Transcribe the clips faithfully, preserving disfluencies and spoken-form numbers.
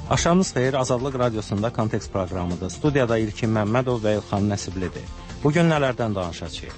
Axşamınız xeyir, Azadlıq Radiosunda Kontekst proqramıdır. Studiyada İlkin Məmmədov və İlxan Nəsiblidir. Bugün nələrdən danışacağıq?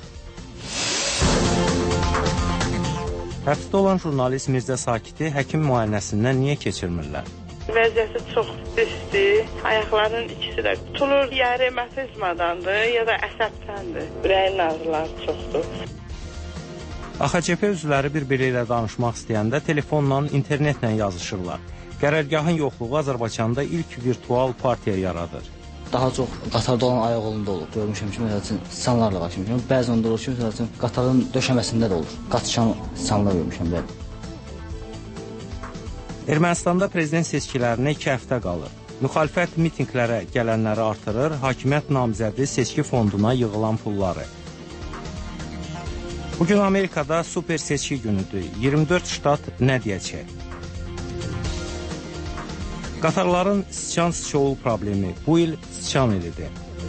Həbsdə olan jurnalist Mirzə Sakiti həkim müayinəsindən niyə keçirmirlər? Vəziyyəti çox pisdir. Ayaqlarının ikisi də tutulur. Ya revmatizmadandır, ya da əsəbdəndir. Ürəyin ağrıları çoxdur. A X C P üzvləri bir-biri ilə danışmaq istəyəndə telefonla, internetlə yazışırlar. Qərargahın yoxluğu Azərbaycanda ilk virtual partiya yaradır. Daha çox qatarda olan ayaq olunda olur. Görmüşəm ki, məsəl üçün insanlarla başlamışam. Bəzən onda olur ki, məsəl üçün qatarın döşəməsində də olur. Qatışan insanlar görmüşəm belə. Ermənistanda prezident seçkilərinə iki həftə qalır. Müxalifət mitinqlərə gələnləri artırır, hakimiyyət namizədi seçki fonduna yığılan pulları. Bugün Amerikada super seçki günüdür. iyirmi dörd ştat nə deyəcək? Qatarların sıçan sıçoğul problemi bu il sıçan ilidir.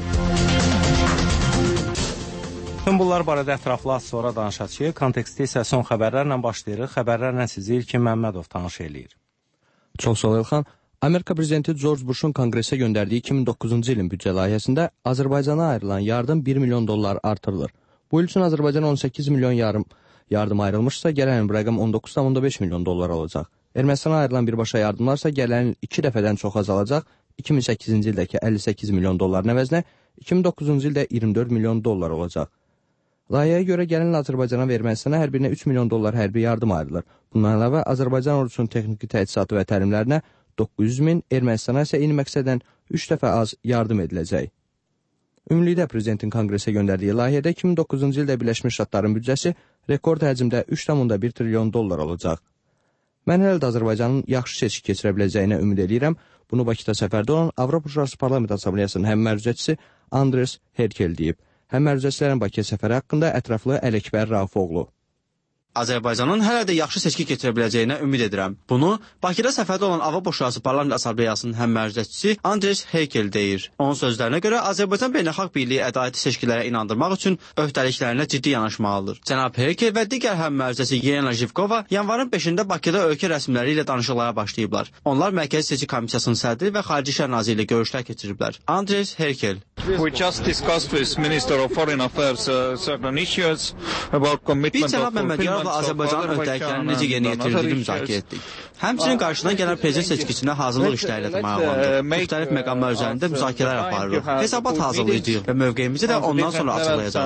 Tüm bunlar barədə ətraflı az sonra danışacağıq. Konteksti isə son xəbərlərlə başlayırıq. Xəbərlərlə sizi İlkin Məmmədov tanış eləyir. Çox sağ ol İlxan. Amerika prezidenti George Bush'un konqresə göndərdiyi iki min doqquzuncu ilin büdcə layihəsində Azərbaycana ayrılan yardım bir milyon dollar artırılır. Bu il üçün Azərbaycana on səkkiz milyon yarım yardım ayrılmışsa, gələn il bu rəqəm on doqquz tam beş milyon dollar olacaq. Ermənistana ayrılan birbaşa yardımlarsa gələn il iki dəfədən çox azalacaq. iki min səkkizinci ildəki əlli səkkiz milyon dolların əvəzinə iki min doqquzuncu ildə iyirmi dörd milyon dollar olacaq. Layihəyə görə gələn il Azərbaycana və Ermənistana hər birinə üç milyon dollar hərbi yardım ayrılır. Bundan əlavə Azərbaycan ordusunun texniki təchizatı və təlimlərinə doqquz yüz min, Ermənistana isə eyni məqsədlə üç dəfə az yardım ediləcək. Ümumilikdə prezidentin konqresə göndərdiyi layihədə iki min doqquzuncu ildə Birləşmiş Ştatların büdcəsi rekord həcmdə üç tam bir trilyon dollar olacaq. Mən hələ də Azərbaycanın yaxşı seçki keçirə biləcəyinə ümid edirəm. Bunu Bakıda səfərdə olan Avropa Şurası Parlament Assambleyasının həmmərcəçisi Andres Herkel deyib. Həmmərcəçilərin Bakıya səfəri haqqında ətraflı Ələkbər Raufoğlu. Azərbaycanın hələ də yaxşı seçki keçirə biləcəyinə ümid edirəm. Bunu Bakıda səfərdə olan Avropa Şurası Parlament Assambleyasının həmmərcəçisi Andres Herkel deyir. Onun sözlərinə görə Azərbaycan beynəlxalq birliyi ədalətli seçkilərə inandırmaq üçün öhdəliklərinə ciddi yanaşmalıdır. Cənab Herkel və digər həmmərcəçi Yelena Jivkova yanvarın beşində Bakıda ölkə rəsmiləri ilə danışıqlara başlayıblar. Onlar Mərkəzi Seçki Komissiyasının sədri və Xarici İşlər naziri ilə görüşlər keçiriblər. Andres Herkel. We just discussed with Minister of Foreign Affairs uh, certain issues about commitment of fulfillment. Azərbaycanın öhdəliklərini necə yerinə yetirildiyi müzakirə etdik. Həmçinin qarşıdan gələn prezident seçkisinə hazırlıq işləri ilə tamamlandı. Müxtəlif məqamlar üzərində müzakirələr aparırıq. Hesabat hazırlayacağıq və mövqeyimizi də ondan sonra açıqlayacağıq.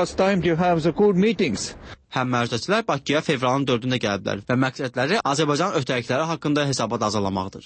Həmmərcəçilər Bakıya fevralın dördündə gəliblər və məqsədləri Azərbaycanın öhdəlikləri haqqında hesabat hazırlamaqdır.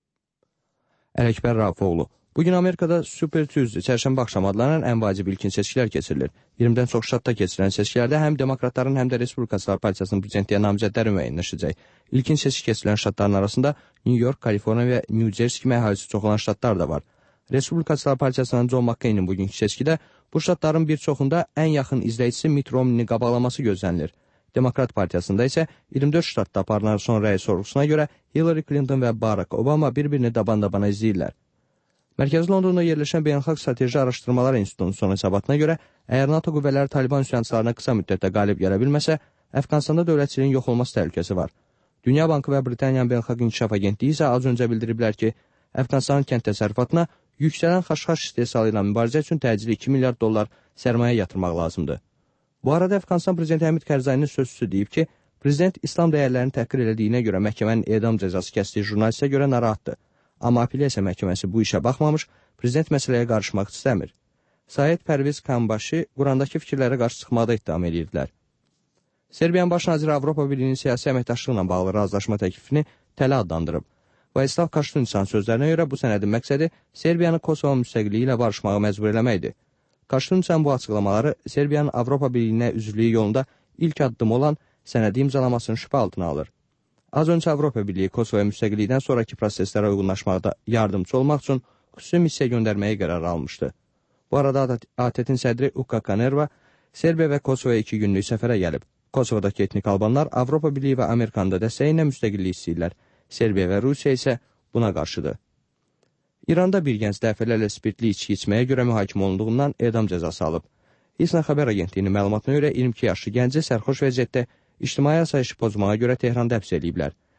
Ələkbər Raufoğlu. Bugün Amerikada Super Tuesday, çərşənbə axşamı adlanan ən vacib ilkin seçkilər keçirilir. iyirmidən çox ştatda keçirilən seçkilərdə həm demokratların, həm də Respublikaçılar Partiyasının prezidentliyə namizədləri müəyyənləşəcək. İlkin seçki keçirilən ştatların arasında New York, Kaliforniya və New Jersey kimi əhalisi çox olan ştatlar da var. Respublikaçılar Partiyasının John McCain'in bugünkü seçkidə bu ştatların bir çoxunda ən yaxın izləyicisi Mitt Romney'ni qabaqlaması gözlənilir. Demokrat Partiyasında isə iyirmi dörd ştatda aparılan son rəy sorğusuna görə Hillary Clinton və Barack Obama bir-birini daban-dabana izləyirlər. Mərkəzi Londonda yerləşən Beynəlxalq Strateji Araşdırmalar İnstitutunun son hesabatına görə, əgər NATO qüvvələri Taliban üsyançılarına qısa müddətdə qalib gələ bilməsə, Əfqanistanda dövlətçiliyin yox olması təhlükəsi var. Dünya Bankı və Britaniyanın Beynəlxalq İnkişaf Agentliyi isə az öncə bildiriblər ki, Əfqanistanın kənd təsərrüfatına yüksələn xaş-xaş istehsalı ilə mübarizə üçün təcili iki milyard dollar sərmayə yatırmaq lazımdır. Bu arada Əfqanistan prezidenti Həmid Kərzayinin sözçüsü deyib ki, prezident İslam dəyərlərini təhqir elədiyinə görə məhkəmənin edam cəzası kəsdiyi jurnalistə görə narahatdır. Amma apellyasiya məhkəməsi bu işə baxmamış, prezident məsələyə qarışmaq istəmir. Sayed Pərviz Kambaşı Qurandakı fikirlərə qarşı çıxmaqda ittiham edirdilər. Serbiyanın baş naziri Avropa Birliyinin siyasi əməkdaşlığı ilə bağlı razılaşma təklifini tələ adlandırıb. Vojislav Kaştunçanın sözlərinə görə bu sənədin məqsədi Serbiyanın Kosovo müstəqilliyi ilə barışmağa məcbur eləməkdir. Kaştunçan bu açıqlamaları Serbiyanın Avropa Birliyinə üzvlüyü yolunda ilk addım olan sənədi imzalamasını şübhə altına alır. Az öncə Avropa Birliyi Kosovoya müstəqillikdən sonraki proseslərə uyğunlaşmaqda yardımcı olmaq üçün xüsusi missiya göndərməyə qərar almışdı. Bu arada A T T-in sədri Ukka Kanerva Serbiya və Kosovoya iki günlük səfərə gəlib. Kosovadakı etnik albanlar Avropa Birliyi və Amerikanın da dəstəyi ilə müstəqillik istəyirlər. Serbiya və Rusiya isə buna qarşıdır. İranda bir gənc dəfələrlə spirtli içki içməyə görə mühakimə olunduğundan edam cəzası alıb. İSNA xəbər agentliyinin məlumatına görə iyirmi iki yaşlı gənci sərxoş vəziyyətdə ictimai asayişi pozmağa görə Tehranda həbs ediblər.